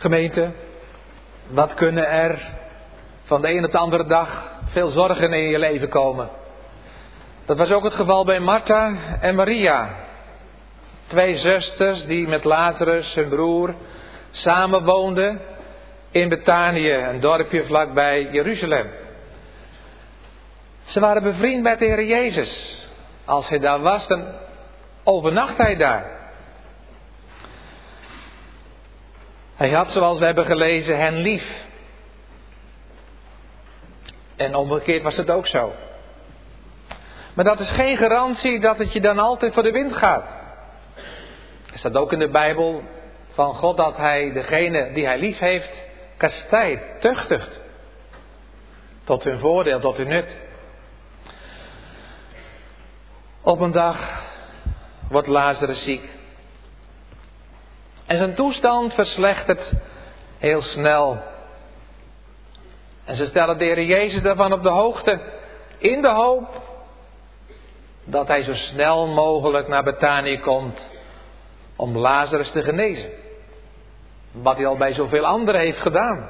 Gemeente, wat kunnen er van de een op de andere dag veel zorgen in je leven komen? Dat was ook het geval bij Martha en Maria. 2 zusters die met Lazarus, hun broer, samen woonden in Betanië, een dorpje vlakbij Jeruzalem. Ze waren bevriend met de Heer Jezus. Als hij daar was, dan overnacht hij daar. Hij had, zoals we hebben gelezen, hen lief. En omgekeerd was het ook zo. Maar dat is geen garantie dat het je dan altijd voor de wind gaat. Er staat ook in de Bijbel van God dat hij degene die hij lief heeft kastijdt, tuchtigt. Tot hun voordeel, tot hun nut. Op een dag wordt Lazarus ziek. En zijn toestand verslechtert heel snel. En ze stellen de Heer Jezus daarvan op de hoogte. In de hoop dat hij zo snel mogelijk naar Betanië komt om Lazarus te genezen. Wat hij al bij zoveel anderen heeft gedaan.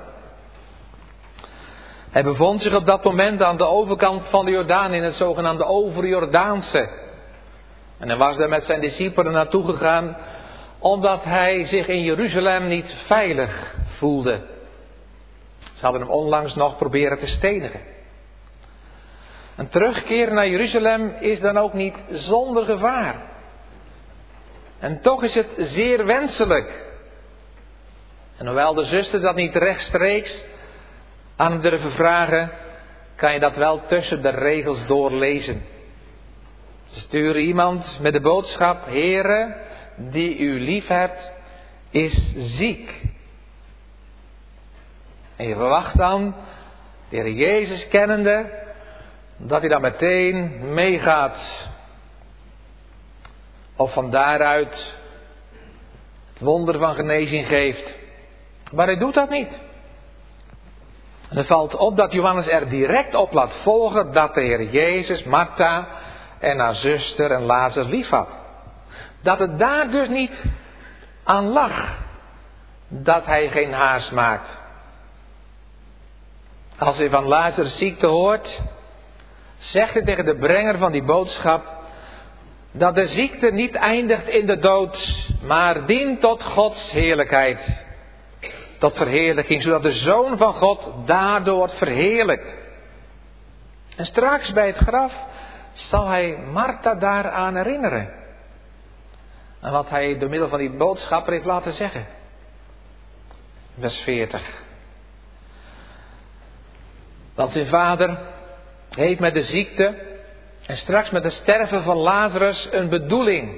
Hij bevond zich op dat moment aan de overkant van de Jordaan in het zogenaamde Overjordaanse. En hij was daar met zijn discipelen naartoe gegaan omdat hij zich in Jeruzalem niet veilig voelde. Ze hadden hem onlangs nog proberen te stenigen. Een terugkeer naar Jeruzalem is dan ook niet zonder gevaar. En toch is het zeer wenselijk. En hoewel de zusters dat niet rechtstreeks aan hem durven vragen, kan je dat wel tussen de regels doorlezen. Ze sturen iemand met de boodschap: Heere, die u lief hebt, is ziek. En je verwacht dan, de Heer Jezus kennende, dat hij dan meteen meegaat. Of van daaruit het wonder van genezing geeft. Maar hij doet dat niet. En het valt op dat Johannes er direct op laat volgen dat de Heer Jezus Martha en haar zuster en Lazarus lief had. Dat het daar dus niet aan lag dat hij geen haast maakt. Als hij van Lazarus ziekte hoort, zegt hij tegen de brenger van die boodschap dat de ziekte niet eindigt in de dood, maar dient tot Gods heerlijkheid. Tot verheerlijking, zodat de Zoon van God daardoor wordt verheerlijkt. En straks bij het graf zal hij Martha daaraan herinneren. En wat hij door middel van die boodschapper heeft laten zeggen. Vers 40. Want zijn vader heeft met de ziekte en straks met het sterven van Lazarus een bedoeling.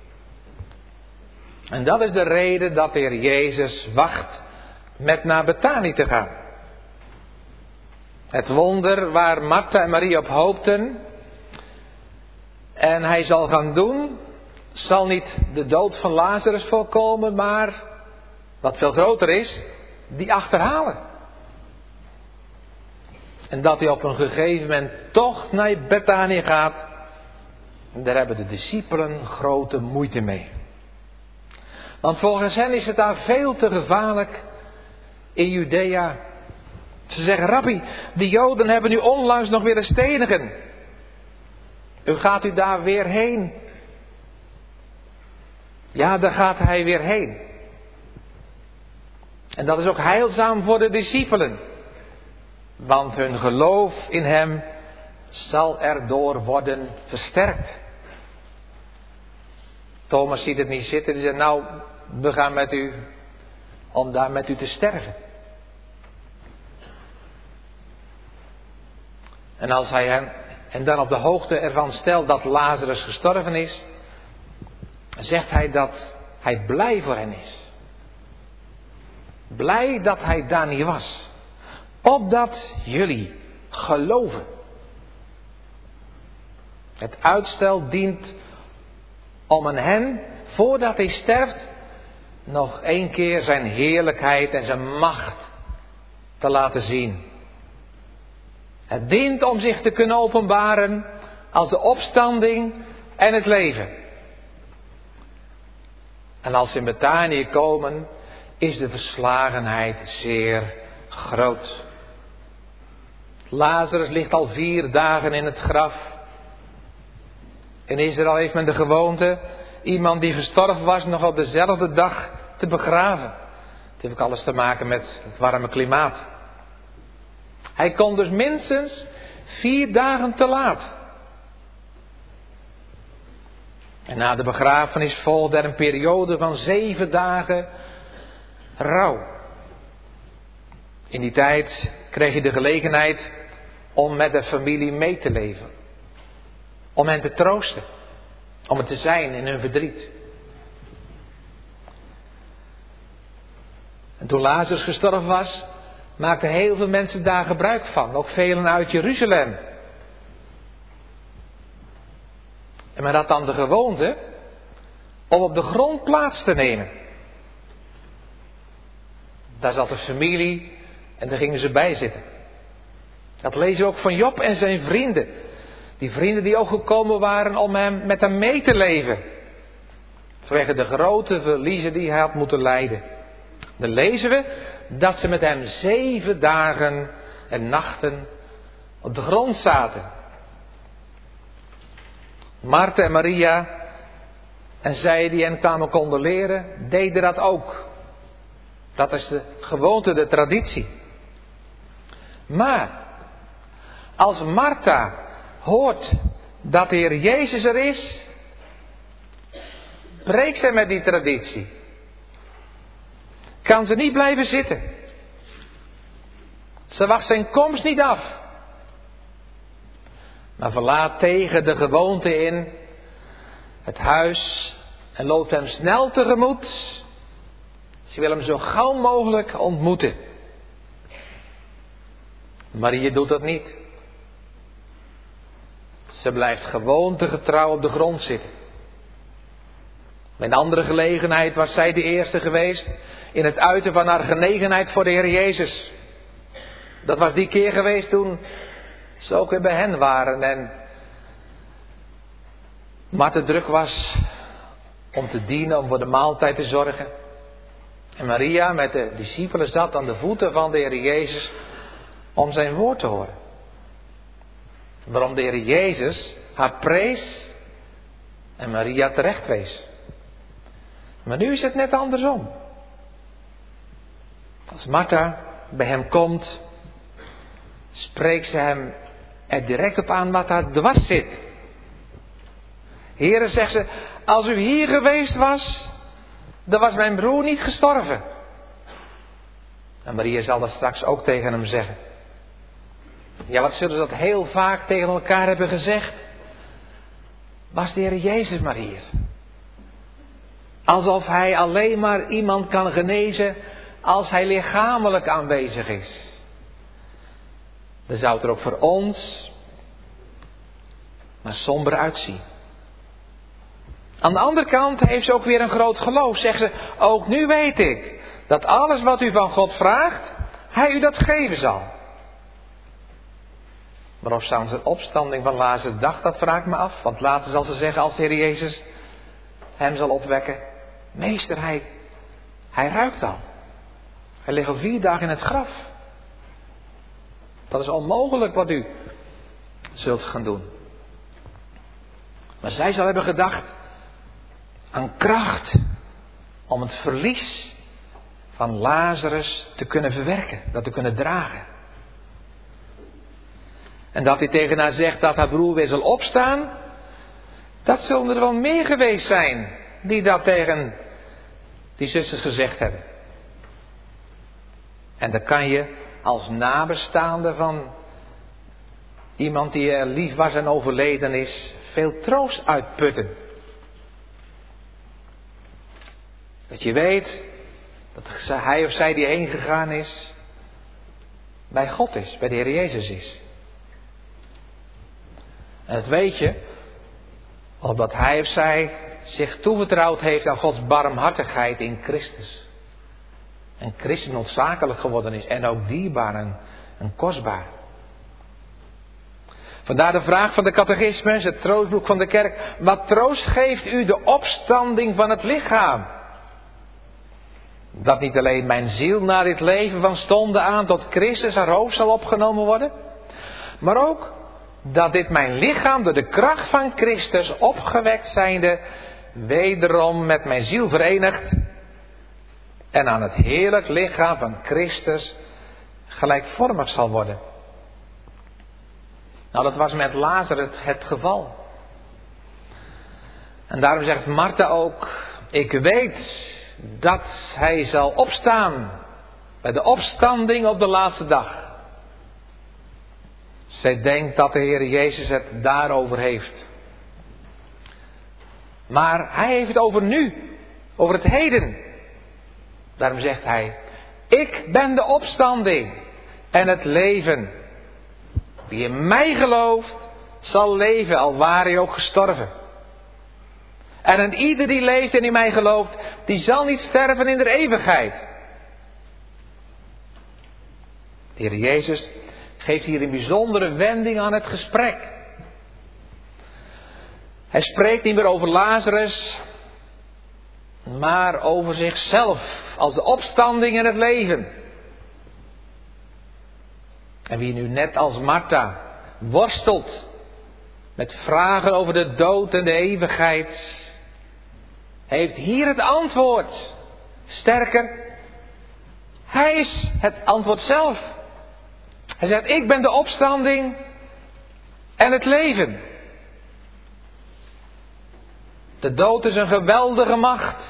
En dat is de reden dat de Heer Jezus wacht met naar Betanië te gaan. Het wonder waar Martha en Maria op hoopten en hij zal gaan doen, zal niet de dood van Lazarus voorkomen, maar wat veel groter is, die achterhalen. En dat hij op een gegeven moment toch naar Betanië gaat, daar hebben de discipelen grote moeite mee. Want volgens hen is het daar veel te gevaarlijk in Judea. Ze zeggen: Rabbi, de Joden hebben u onlangs nog willen stenigen. U gaat u daar weer heen. Ja, daar gaat hij weer heen. En dat is ook heilzaam voor de discipelen. Want hun geloof in hem zal erdoor worden versterkt. Thomas ziet het niet zitten. Die zegt: nou, we gaan met u om daar met u te sterven. En als hij hen dan op de hoogte ervan stelt dat Lazarus gestorven is, zegt hij dat hij blij voor hen is. Blij dat hij daar niet was. Opdat jullie geloven. Het uitstel dient om aan hen, voordat hij sterft, nog 1 keer zijn heerlijkheid en zijn macht te laten zien. Het dient om zich te kunnen openbaren als de opstanding en het leven. En als ze in Betanië komen, is de verslagenheid zeer groot. Lazarus ligt al 4 dagen in het graf. In Israël heeft men de gewoonte iemand die gestorven was nog op dezelfde dag te begraven. Het heeft ook alles te maken met het warme klimaat. Hij kon dus minstens 4 dagen te laat. En na de begrafenis volgde er een periode van 7 dagen rouw. In die tijd kreeg je de gelegenheid om met de familie mee te leven. Om hen te troosten. Om het te zijn in hun verdriet. En toen Lazarus gestorven was, maakten heel veel mensen daar gebruik van. Ook velen uit Jeruzalem. En men had dan de gewoonte om op de grond plaats te nemen. Daar zat de familie en daar gingen ze bij zitten. Dat lezen we ook van Job en zijn vrienden. Die vrienden die ook gekomen waren om met hem mee te leven. Vanwege de grote verliezen die hij had moeten lijden. Dan lezen we dat ze met hem 7 dagen en nachten op de grond zaten. Martha en Maria en zij die hen kwamen condoleren, deden dat ook. Dat is de gewoonte, de traditie. Maar als Martha hoort dat de Heer Jezus er is, breekt zij met die traditie. Kan ze niet blijven zitten. Ze wacht zijn komst niet af. Maar verlaat tegen de gewoonte in het huis en loopt hem snel tegemoet. Ze wil hem zo gauw mogelijk ontmoeten. Maria doet dat niet. Ze blijft gewoontegetrouw op de grond zitten. Bij een andere gelegenheid was zij de eerste geweest in het uiten van haar genegenheid voor de Heer Jezus. Dat was die keer geweest toen ze ook weer bij hen waren en Martha druk was om te dienen, om voor de maaltijd te zorgen. En Maria met de discipelen zat aan de voeten van de Heer Jezus om zijn woord te horen. Waarom de Heer Jezus haar prees en Maria terecht wees. Maar nu is het net andersom. Als Martha bij hem komt, spreekt ze hem er direct op aan wat haar dwars zit. Heere, zegt ze, als u hier geweest was, dan was mijn broer niet gestorven. En Maria zal dat straks ook tegen hem zeggen. Ja, wat zullen ze dat heel vaak tegen elkaar hebben gezegd? Was de Heer Jezus maar hier. Alsof hij alleen maar iemand kan genezen als hij lichamelijk aanwezig is. Dan zou het er ook voor ons maar somber uitzien. Aan de andere kant heeft ze ook weer een groot geloof. Zegt ze, ook nu weet ik dat alles wat u van God vraagt, hij u dat geven zal. Maar of ze aan zijn opstanding van Lazarus dacht, dat vraag ik me af. Want later zal ze zeggen, als de Heer Jezus hem zal opwekken, meester, hij ruikt al. Hij ligt al 4 dagen in het graf. Dat is onmogelijk wat u zult gaan doen. Maar zij zal hebben gedacht aan kracht om het verlies van Lazarus te kunnen verwerken, dat te kunnen dragen. En dat hij tegen haar zegt dat haar broer weer zal opstaan, dat zullen er wel meer geweest zijn die dat tegen die zusters gezegd hebben. En dan kan je als nabestaande van iemand die lief was en overleden is, veel troost uitputten. Dat je weet dat hij of zij die heen gegaan is, bij God is, bij de Heer Jezus is. En dat weet je, omdat hij of zij zich toevertrouwd heeft aan Gods barmhartigheid in Christus. En Christus noodzakelijk geworden is en ook dierbaar en kostbaar. Vandaar de vraag van de catechismus, het troostboek van de kerk. Wat troost geeft u de opstanding van het lichaam? Dat niet alleen mijn ziel na dit leven van stonden aan tot Christus haar hoofd zal opgenomen worden. Maar ook dat dit mijn lichaam door de kracht van Christus opgewekt zijnde wederom met mijn ziel verenigd. En aan het heerlijk lichaam van Christus gelijkvormig zal worden. Nou, dat was met Lazarus het geval. En daarom zegt Martha ook, ik weet dat hij zal opstaan bij de opstanding op de laatste dag. Zij denkt dat de Heer Jezus het daarover heeft. Maar hij heeft het over nu, over het heden. Daarom zegt hij, ik ben de opstanding en het leven. Wie in mij gelooft, zal leven, al ware hij ook gestorven. En ieder die leeft en in mij gelooft, die zal niet sterven in de eeuwigheid. De Heer Jezus geeft hier een bijzondere wending aan het gesprek. Hij spreekt niet meer over Lazarus, maar over zichzelf als de opstanding en het leven. En wie nu net als Martha worstelt met vragen over de dood en de eeuwigheid, heeft hier het antwoord. Sterker, hij is het antwoord zelf. Hij zegt, ik ben de opstanding en het leven. De dood is een geweldige macht.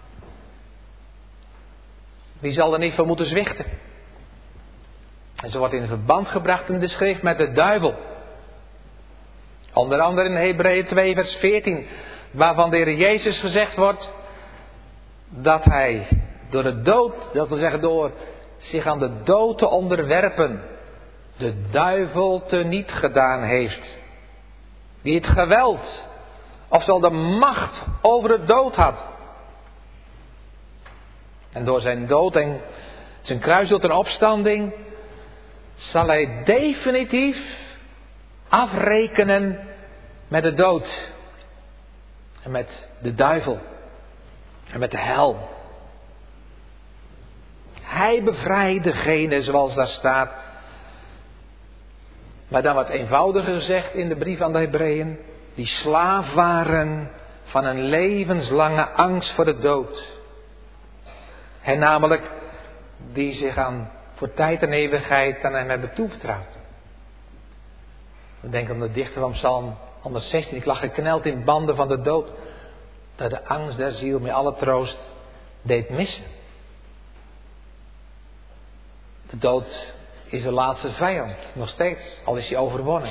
Wie zal er niet van moeten zwichten? En zo wordt in verband gebracht in de schrift met de duivel. Onder andere in Hebreeën 2 vers 14. Waarvan de Heer Jezus gezegd wordt dat hij door de dood, dat wil zeggen door zich aan de dood te onderwerpen, de duivel teniet gedaan heeft. Die het geweld, oftewel de macht over de dood had. En door zijn dood en zijn kruisdood en opstanding zal hij definitief afrekenen met de dood. En met de duivel. En met de hel. Hij bevrijdt degene, zoals daar staat. Maar dan wat eenvoudiger gezegd in de brief aan de Hebreeën. Die slaaf waren van een levenslange angst voor de dood. En namelijk die zich voor tijd en eeuwigheid aan hem hebben toevertrouwd. We denken aan de dichter van Psalm 116. Ik lag gekneld in banden van de dood. Dat de angst der ziel mij alle troost deed missen. De dood is de laatste vijand. Nog steeds. Al is hij overwonnen.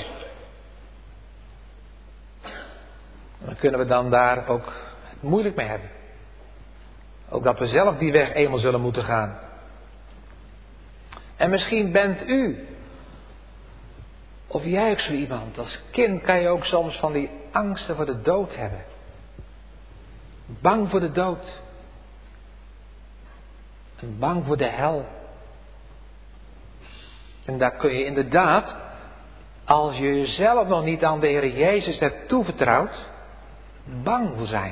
Dan kunnen we dan daar ook moeilijk mee hebben. Ook dat we zelf die weg eenmaal zullen moeten gaan. En misschien bent u, of jij ook zo iemand, als kind kan je ook soms van die angsten voor de dood hebben. Bang voor de dood. En bang voor de hel. En daar kun je inderdaad, als je jezelf nog niet aan de Heer Jezus hebt toevertrouwd, bang voor zijn.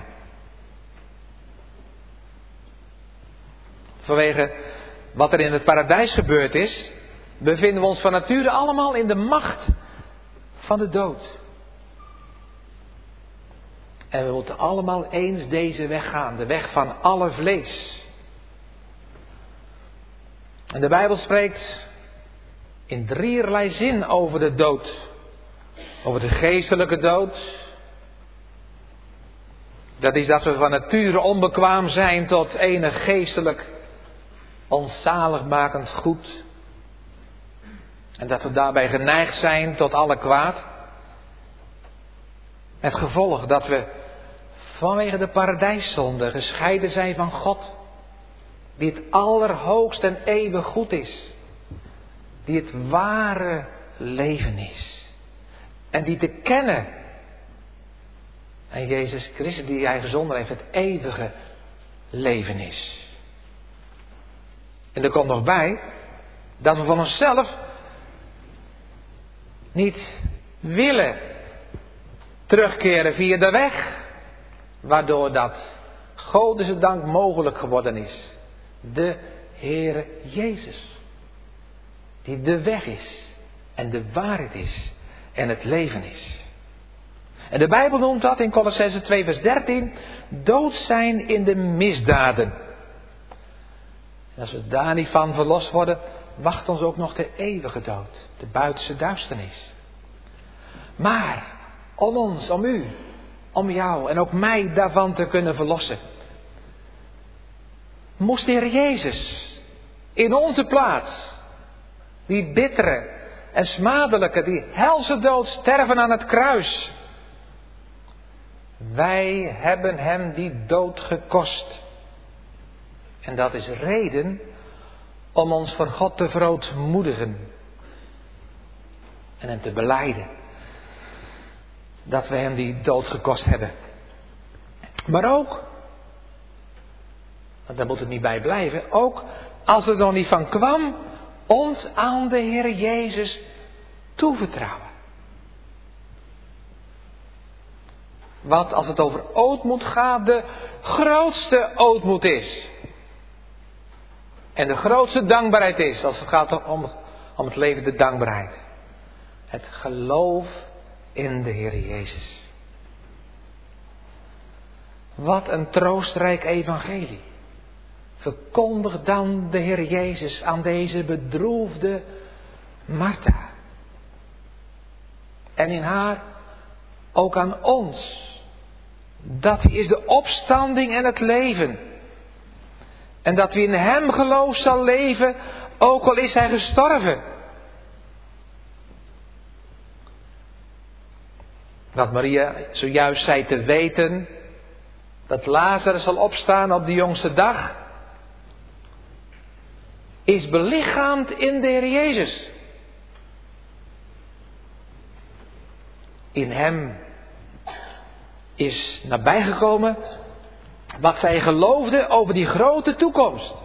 Vanwege wat er in het paradijs gebeurd is, bevinden we ons van nature allemaal in de macht van de dood. En we moeten allemaal eens deze weg gaan, de weg van alle vlees. En de Bijbel spreekt in drieërlei zin over de dood. Over de geestelijke dood. Dat is dat we van nature onbekwaam zijn tot enig geestelijk onzaligmakend goed. En dat we daarbij geneigd zijn tot alle kwaad. Met gevolg dat we vanwege de paradijszonde gescheiden zijn van God. Die het allerhoogst en eeuwig goed is. Die het ware leven is. En die te kennen. En Jezus Christus die hij gezonden heeft, het eeuwige leven is. En er komt nog bij dat we van onszelf niet willen terugkeren via de weg. Waardoor dat, Godse dank, mogelijk geworden is. De Heere Jezus. Die de weg is. En de waarheid is. En het leven is. En de Bijbel noemt dat in Kolossenzen 2 vers 13. Dood zijn in de misdaden. En als we daar niet van verlost worden, wacht ons ook nog de eeuwige dood. De buitenste duisternis. Maar om ons, om u, om jou en ook mij daarvan te kunnen verlossen, moest de Heer Jezus in onze plaats die bittere en smadelijke, die helse dood sterven aan het kruis. Wij hebben hem die dood gekost. En dat is reden om ons voor God te verootmoedigen. En hem te belijden. Dat we hem die dood gekost hebben. Maar ook, want daar moet het niet bij blijven, ook als er nog niet van kwam, ons aan de Heer Jezus toevertrouwen. Wat als het over ootmoed gaat, de grootste ootmoed is. En de grootste dankbaarheid is, als het gaat om het leven, de dankbaarheid. Het geloof in de Heer Jezus. Wat een troostrijk evangelie. Verkondig dan de Heer Jezus aan deze bedroefde Martha. En in haar ook aan ons. Dat hij is de opstanding en het leven. En dat wie in hem gelooft zal leven, ook al is hij gestorven. Wat Maria zojuist zei te weten, dat Lazarus zal opstaan op de jongste dag, is belichaamd in de Heer Jezus. In hem is nabijgekomen wat zij geloofde over die grote toekomst.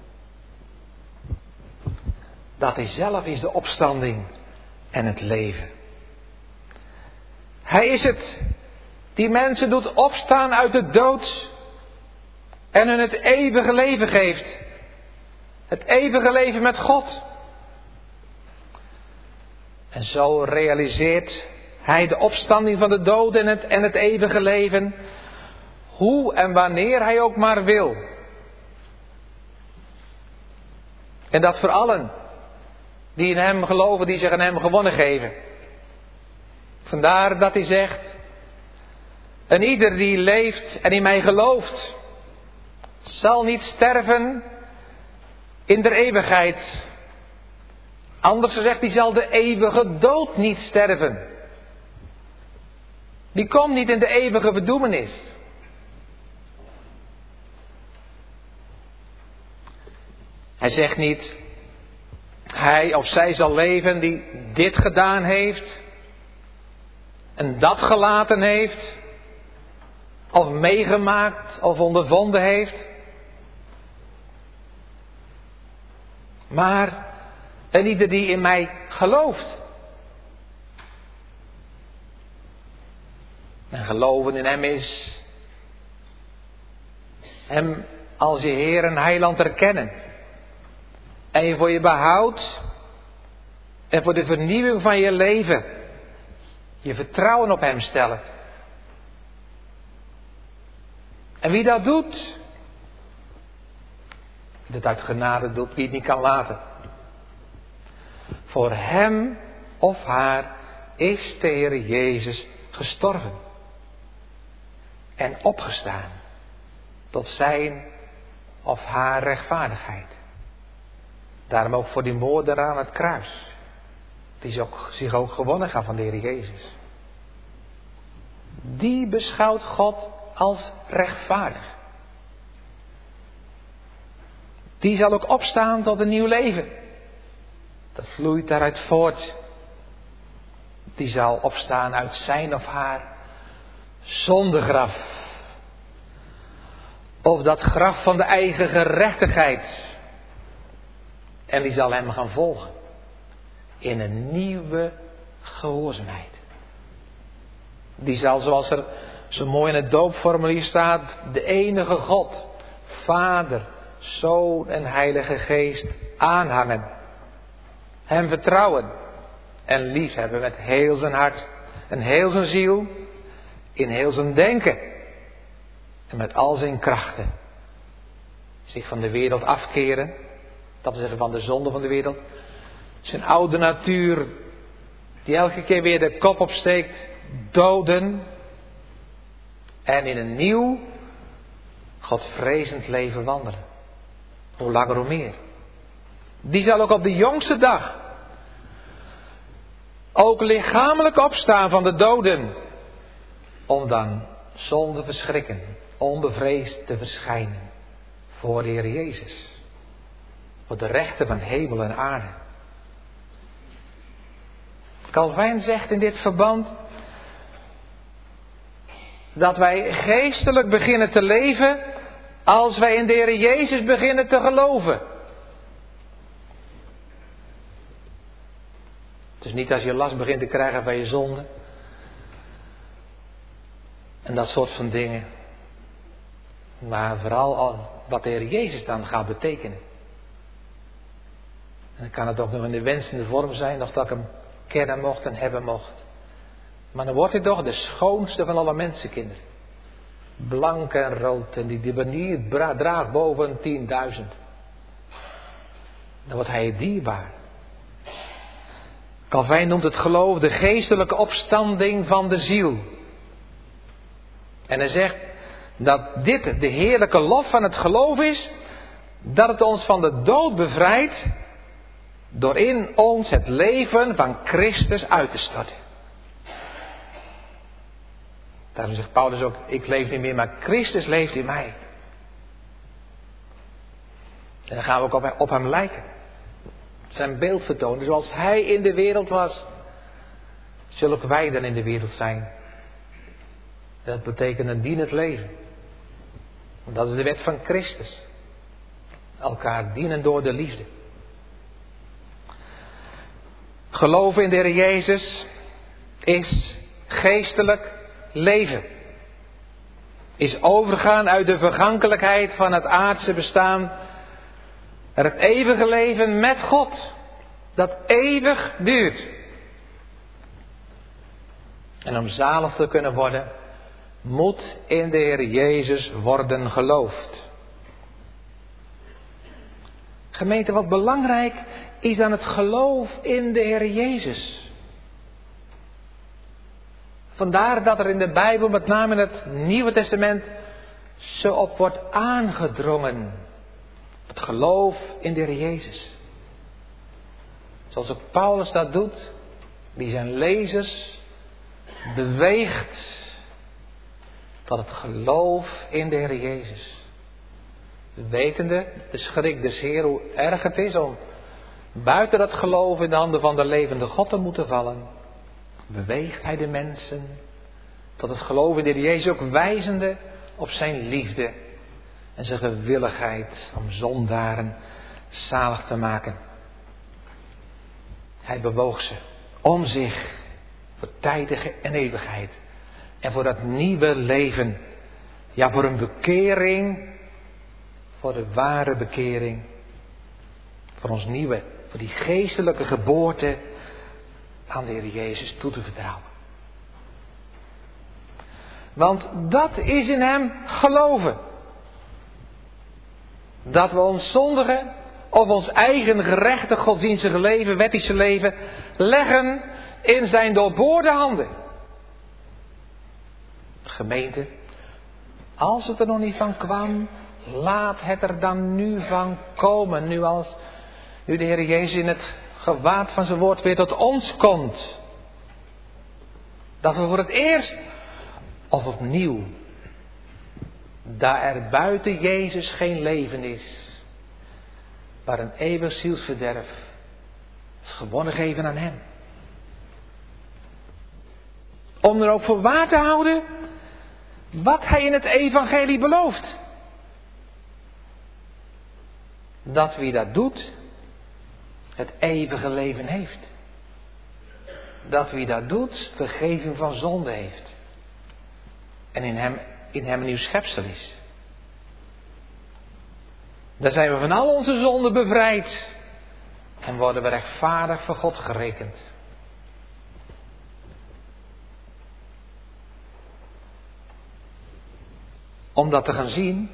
Dat hij zelf is de opstanding en het leven. Hij is het die mensen doet opstaan uit de dood en hun het eeuwige leven geeft. Het eeuwige leven met God. En zo realiseert hij de opstanding van de doden en het eeuwige leven. Hoe en wanneer hij ook maar wil. En dat voor allen die in hem geloven, die zich aan hem gewonnen geven. Vandaar dat hij zegt: en ieder die leeft en in mij gelooft, zal niet sterven in de eeuwigheid. Anders gezegd, die zal de eeuwige dood niet sterven. Die komt niet in de eeuwige verdoemenis. Hij zegt niet, hij of zij zal leven die dit gedaan heeft en dat gelaten heeft, of meegemaakt of ondervonden heeft. Maar en ieder die in mij gelooft. En geloven in hem is hem als je Heer en Heiland erkennen. En je voor je behoud en voor de vernieuwing van je leven je vertrouwen op hem stellen. En wie dat doet, die dat uit genade doet, wie het niet kan laten. Voor hem of haar is de Heer Jezus gestorven en opgestaan tot zijn of haar rechtvaardigheid. Daarom ook voor die moordenaar aan het kruis, die zich ook gewonnen gaf van de Heer Jezus. Die beschouwt God als rechtvaardig. Die zal ook opstaan tot een nieuw leven. Dat vloeit daaruit voort. Die zal opstaan uit zijn of haar zondegraf. Of dat graf van de eigen gerechtigheid. En die zal hem gaan volgen. In een nieuwe gehoorzaamheid. Die zal, zoals er zo mooi in het doopformulier staat, de enige God, Vader, Zoon en Heilige Geest aanhangen. Hem vertrouwen en liefhebben met heel zijn hart en heel zijn ziel, in heel zijn denken en met al zijn krachten. Zich van de wereld afkeren, dat wil zeggen van de zonde van de wereld. Zijn oude natuur, die elke keer weer de kop opsteekt, doden. En in een nieuw, Godvrezend leven wandelen. Hoe langer hoe meer. Die zal ook op de jongste dag ook lichamelijk opstaan van de doden. Om dan zonder verschrikken, onbevreesd te verschijnen voor de Heer Jezus. Voor de rechter van hemel en aarde. Calvijn zegt in dit verband dat wij geestelijk beginnen te leven als wij in de Heer Jezus beginnen te geloven. Dus niet als je last begint te krijgen van je zonde. En dat soort van dingen. Maar vooral al wat de Heer Jezus dan gaat betekenen. En dan kan het ook nog in de wensende vorm zijn, nog dat ik hem kennen mocht en hebben mocht. Maar dan wordt hij toch de schoonste van alle mensenkinderen. Blank en rood en die banier draagt boven 10.000. Dan wordt hij dierbaar. Calvijn noemt het geloof de geestelijke opstanding van de ziel. En hij zegt dat dit de heerlijke lof van het geloof is, dat het ons van de dood bevrijdt, door in ons het leven van Christus uit te storten. Daarom zegt Paulus ook, ik leef niet meer, maar Christus leeft in mij. En dan gaan we ook op hem lijken. Zijn beeld vertonen. Zoals hij in de wereld was, zullen ook wij dan in de wereld zijn. Dat betekent een dienend leven. Want dat is de wet van Christus. Elkaar dienen door de liefde. Geloven in de Heer Jezus is geestelijk leven. Is overgaan uit de vergankelijkheid van het aardse bestaan naar het eeuwige leven met God. Dat eeuwig duurt. En om zalig te kunnen worden, moet in de Heer Jezus worden geloofd. Gemeente, wat belangrijk is dan het geloof in de Heer Jezus. Vandaar dat er in de Bijbel, met name in het Nieuwe Testament, zo op wordt aangedrongen. Het geloof in de Heer Jezus. Zoals ook Paulus dat doet, die zijn lezers beweegt tot het geloof in de Heer Jezus. Wetende, de schrik des Heer, hoe erg het is om buiten dat geloof in de handen van de levende God te moeten vallen, beweegt hij de mensen tot het geloof in de Heer Jezus, ook wijzende op zijn liefde en zijn gewilligheid om zondaren zalig te maken. Hij bewoog ze om zich voor tijdige en eeuwigheid en voor dat nieuwe leven, ja, voor een bekering, voor de ware bekering, voor ons nieuwe, voor die geestelijke geboorte aan de Heer Jezus toe te vertrouwen. Want dat is in hem geloven. Dat we ons zondige of ons eigen gerechte godsdienstige leven, wettische leven, leggen in zijn doorboorde handen. Gemeente, als het er nog niet van kwam, laat het er dan nu van komen. Nu de Heer Jezus in het gewaad van zijn woord weer tot ons komt. Dat we voor het eerst of opnieuw, daar er buiten Jezus geen leven is, maar een eeuwig zielsverderf, is gewonnen geven aan hem. Om er ook voor waar te houden wat hij in het evangelie belooft. Dat wie dat doet, het eeuwige leven heeft. Dat wie dat doet, vergeving van zonde heeft. En in hem een nieuw schepsel is. Dan zijn we van al onze zonden bevrijd. En worden we rechtvaardig voor God gerekend. Om dat te gaan zien.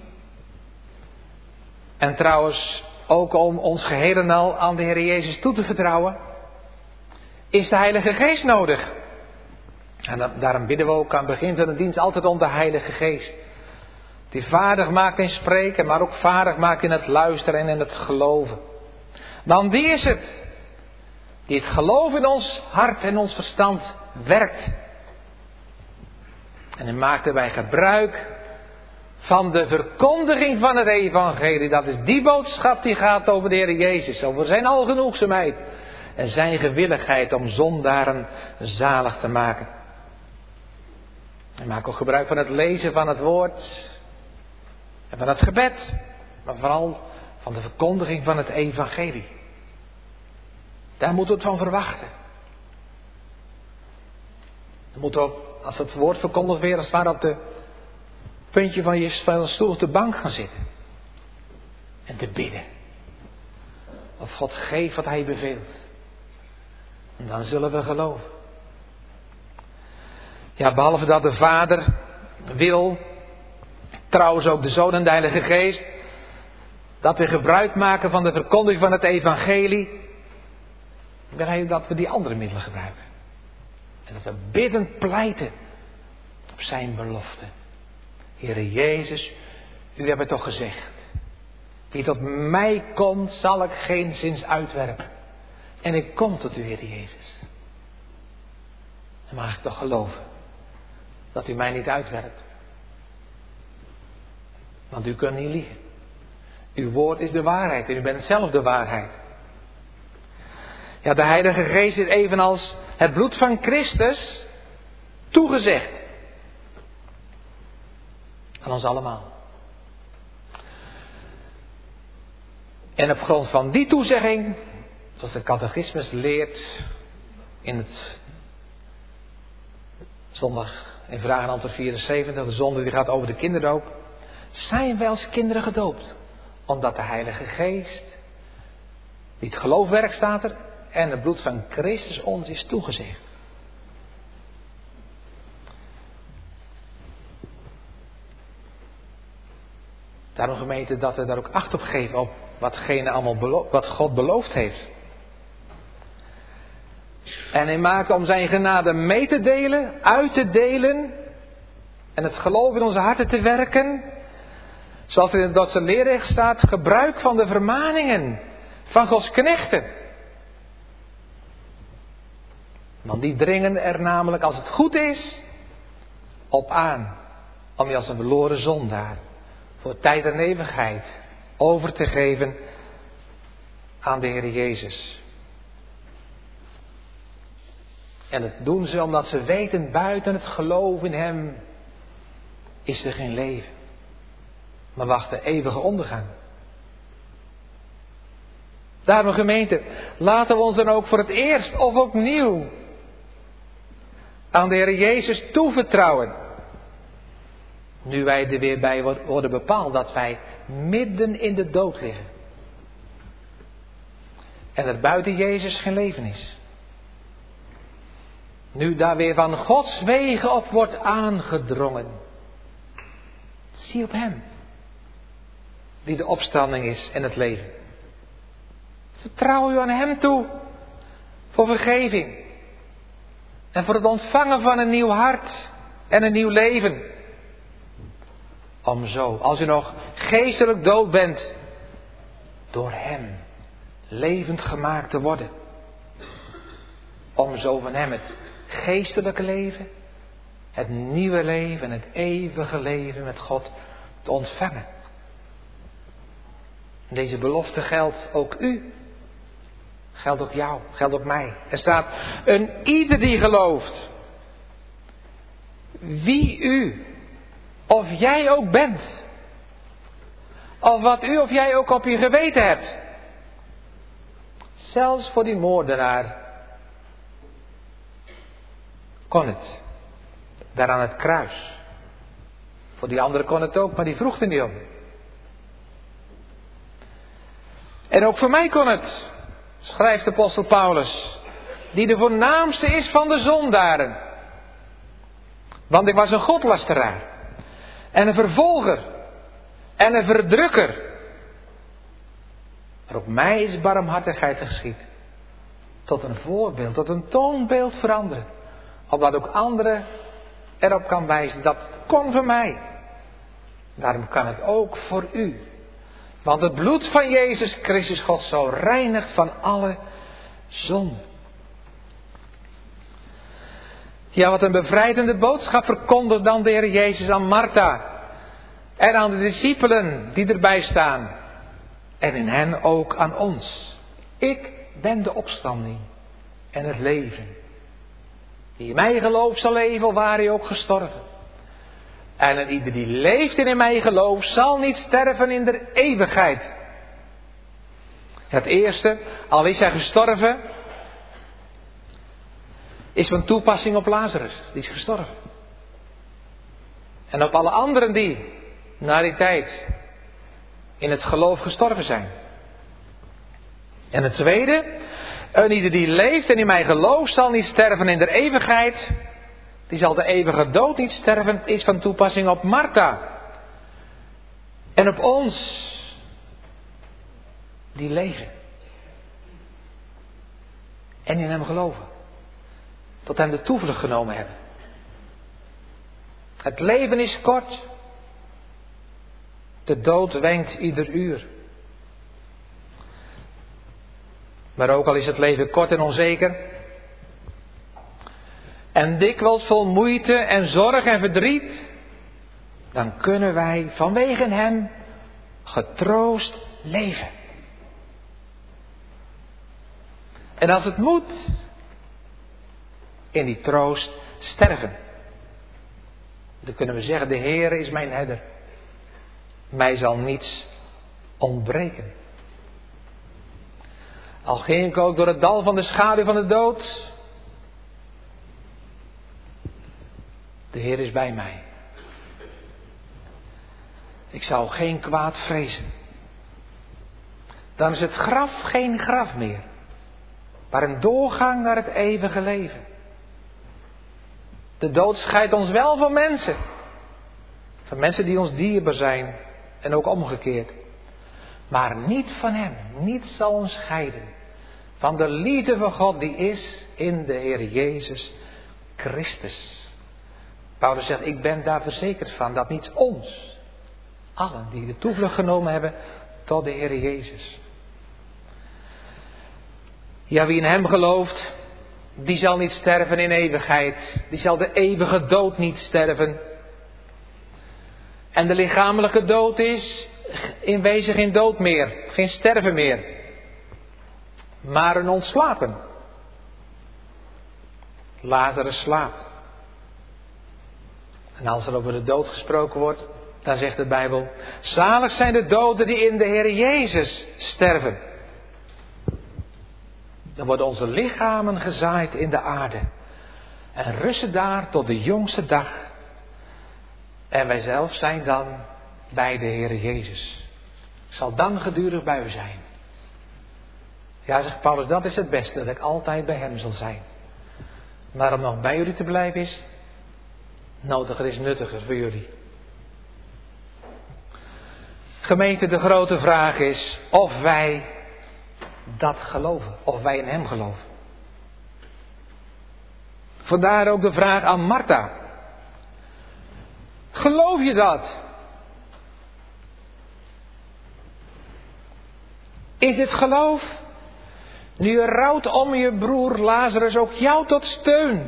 En trouwens ook om ons geheel en al aan de Heer Jezus toe te vertrouwen. Is de Heilige Geest nodig. En daarom bidden we ook aan het begin van de dienst altijd om de Heilige Geest. Die vaardig maakt in spreken, maar ook vaardig maakt in het luisteren en in het geloven. Dan wie is het die het geloof in ons hart en ons verstand werkt. En hij maakt erbij gebruik van de verkondiging van het evangelie. Dat is die boodschap die gaat over de Heer Jezus. Over zijn algenoegzaamheid en zijn gewilligheid om zondaren zalig te maken. Hij maakt ook gebruik van het lezen van het woord. En van het gebed. Maar vooral van de verkondiging van het evangelie. Daar moeten we het van verwachten. Dan moeten we, als het woord verkondigd weer, als het ware op de puntje van je stoel op de bank gaan zitten. En te bidden. Of God geeft wat hij beveelt. En dan zullen we geloven. Ja, behalve dat de Vader wil, trouwens ook de Zoon en de Heilige Geest, dat we gebruik maken van de verkondiging van het evangelie, wil hij dat we die andere middelen gebruiken. En dat we biddend pleiten op zijn belofte. Heere Jezus, u hebt het toch gezegd. Wie tot mij komt, zal ik geen zins uitwerpen. En ik kom tot u, Heere Jezus. En mag ik toch geloven dat u mij niet uitwerpt. Want u kunt niet liegen. Uw woord is de waarheid en u bent zelf de waarheid. Ja, de Heilige Geest is evenals het bloed van Christus toegezegd. Aan ons allemaal. En op grond van die toezegging, zoals de catechismus leert in het zondag in vraag en antwoord 74, de zonde die gaat over de kinderdoop, zijn wij als kinderen gedoopt. Omdat de Heilige Geest, die het geloof werkt, staat er, en het bloed van Christus ons is toegezegd. Daarom gemeente dat we daar ook acht op geven op wat God beloofd heeft. En hij maakt om zijn genade mee te delen, uit te delen en het geloof in onze harten te werken. Zoals er in het Dordtse leerrecht staat, gebruik van de vermaningen van Gods knechten. Want die dringen er namelijk, als het goed is, op aan om je als een verloren zondaar voor tijd en eeuwigheid over te geven aan de Heer Jezus. En dat doen ze omdat ze weten, buiten het geloof in Hem is er geen leven. Maar wacht de eeuwige ondergang. Daarom gemeente, laten we ons dan ook voor het eerst of opnieuw aan de Heer Jezus toevertrouwen. Nu wij er weer bij worden bepaald dat wij midden in de dood liggen. En er buiten Jezus geen leven is. Nu daar weer van Gods wegen op wordt aangedrongen. Zie op Hem. Die de opstanding is en het leven. Vertrouw u aan Hem toe. Voor vergeving. En voor het ontvangen van een nieuw hart. En een nieuw leven. Om zo, als u nog geestelijk dood bent. Door Hem levend gemaakt te worden. Om zo van Hem het geestelijke leven. Het nieuwe leven en het eeuwige leven met God te ontvangen. Deze belofte geldt ook u. Geldt ook jou. Geldt ook mij. Er staat een ieder die gelooft. Wie u of jij ook bent. Of wat u of jij ook op je geweten hebt. Zelfs voor die moordenaar kon het. Daar aan het kruis. Voor die andere kon het ook, maar die vroeg er niet om. En ook voor mij kon het, schrijft de apostel Paulus, die de voornaamste is van de zondaren. Want ik was een godlasteraar en een vervolger en een verdrukker. Maar ook mij is barmhartigheid geschied. Tot een voorbeeld, tot een toonbeeld voor anderen. Opdat ook anderen erop kan wijzen, dat kon voor mij. Daarom kan het ook voor u. Want het bloed van Jezus Christus God zo reinigt van alle zonde. Ja, wat een bevrijdende boodschap verkondigt dan de Heer Jezus aan Martha. En aan de discipelen die erbij staan. En in hen ook aan ons. Ik ben de opstanding en het leven. Die in mij gelooft zal leven, al ware hij ook gestorven. En ieder die leeft en in mij gelooft zal niet sterven in de eeuwigheid. Het eerste, al is hij gestorven, is van toepassing op Lazarus. Die is gestorven. En op alle anderen die na die tijd in het geloof gestorven zijn. En het tweede, een ieder die leeft en in mij gelooft zal niet sterven in de eeuwigheid. Die zal de eeuwige dood niet sterven, is van toepassing op Martha. En op ons, die leven. En in hem geloven. Tot hem de toevlucht genomen hebben. Het leven is kort. De dood wenkt ieder uur. Maar ook al is het leven kort en onzeker. En dikwijls vol moeite en zorg en verdriet. Dan kunnen wij vanwege hem getroost leven. En als het moet, in die troost sterven. Dan kunnen we zeggen, de Heere is mijn herder. Mij zal niets ontbreken. Al ging ik ook door het dal van de schaduw van de dood. De Heer is bij mij. Ik zal geen kwaad vrezen. Dan is het graf geen graf meer. Maar een doorgang naar het eeuwige leven. De dood scheidt ons wel van mensen. Van mensen die ons dierbaar zijn. En ook omgekeerd. Maar niet van hem. Niets zal ons scheiden. Van de liefde van God die is in de Heer Jezus Christus. Paulus zegt, ik ben daar verzekerd van dat niet ons. Allen die de toevlucht genomen hebben tot de Heer Jezus. Ja, wie in hem gelooft, die zal niet sterven in eeuwigheid. Die zal de eeuwige dood niet sterven. En de lichamelijke dood is in wezen geen dood meer. Geen sterven meer. Maar een ontslapen. Lazarus slaapt. En als er over de dood gesproken wordt, dan zegt de Bijbel, zalig zijn de doden die in de Heer Jezus sterven. Dan worden onze lichamen gezaaid in de aarde. En rusten daar tot de jongste dag. En wij zelf zijn dan bij de Heer Jezus. Zal dan gedurig bij u zijn. Ja, zegt Paulus, dat is het beste, dat ik altijd bij hem zal zijn. Maar om nog bij jullie te blijven is notiger, is nuttiger voor jullie. Gemeente, de grote vraag is of wij dat geloven. Of wij in hem geloven. Vandaar ook de vraag aan Martha. Geloof je dat? Is het geloof, nu je rouwt om je broer Lazarus, ook jou tot steun?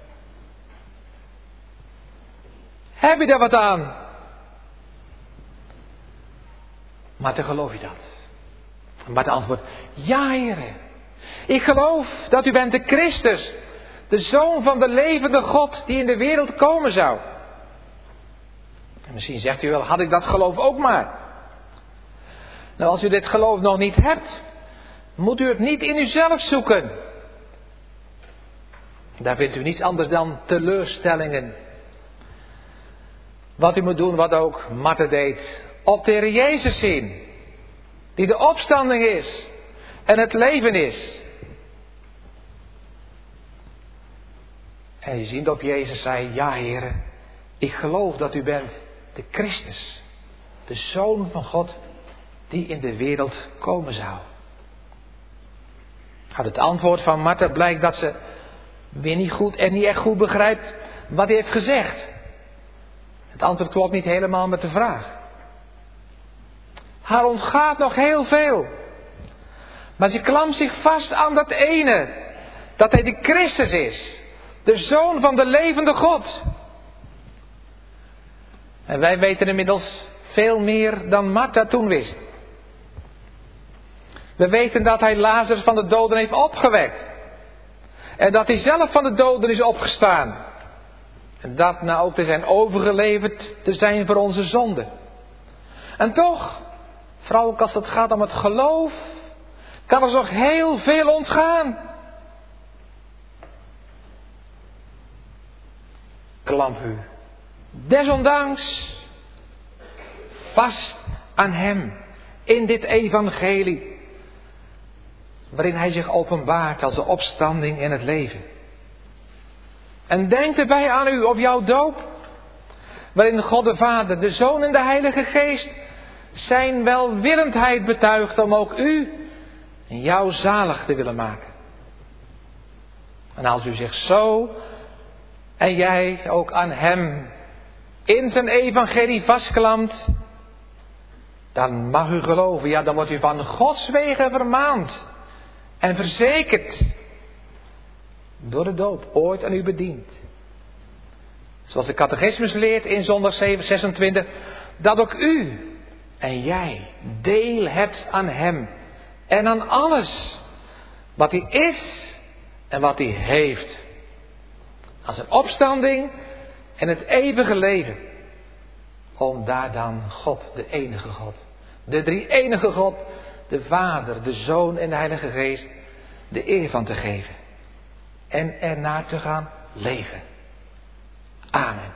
Heb je daar wat aan? Maar dan geloof je dat? Maar de antwoord, ja, Heere. Ik geloof dat u bent de Christus, de Zoon van de levende God die in de wereld komen zou. En misschien zegt u wel, had ik dat geloof ook maar. Nou, als u dit geloof nog niet hebt, moet u het niet in uzelf zoeken. Daar vindt u niets anders dan teleurstellingen. Wat u moet doen, wat ook Martha deed, op de Heer Jezus zien. Die de opstanding is en het leven is. En je ziet op Jezus zei, ja Heere, ik geloof dat u bent de Christus, de Zoon van God, die in de wereld komen zou. Uit het antwoord van Martha blijkt dat ze weer niet echt goed begrijpt wat hij heeft gezegd. Het antwoord klopt niet helemaal met de vraag. Haar ontgaat nog heel veel. Maar ze klampt zich vast aan dat ene. Dat hij de Christus is. De Zoon van de levende God. En wij weten inmiddels veel meer dan Martha toen wist. We weten dat hij Lazarus van de doden heeft opgewekt. En dat hij zelf van de doden is opgestaan. En dat nou ook te zijn overgeleverd te zijn voor onze zonden. En toch, vooral ook als het gaat om het geloof, kan er nog heel veel ontgaan. Klamp u, desondanks, vast aan hem in dit evangelie. Waarin hij zich openbaart als de opstanding en het leven. En denk erbij aan u op jouw doop. Waarin God de Vader, de Zoon en de Heilige Geest zijn welwillendheid betuigt om ook u en jou zalig te willen maken. En als u zich zo en jij ook aan hem in zijn evangelie vastklampt, dan mag u geloven, ja, dan wordt u van Gods wegen vermaand en verzekerd door de doop ooit aan u bediend. Zoals de catechismus leert in zondag 26, dat ook u en jij deel hebt aan hem en aan alles wat hij is en wat hij heeft. Aan zijn opstanding en het eeuwige leven. Om daar dan God, de enige God, de drie-enige God, de Vader, de Zoon en de Heilige Geest, de eer van te geven. En ernaar te gaan leven. Amen.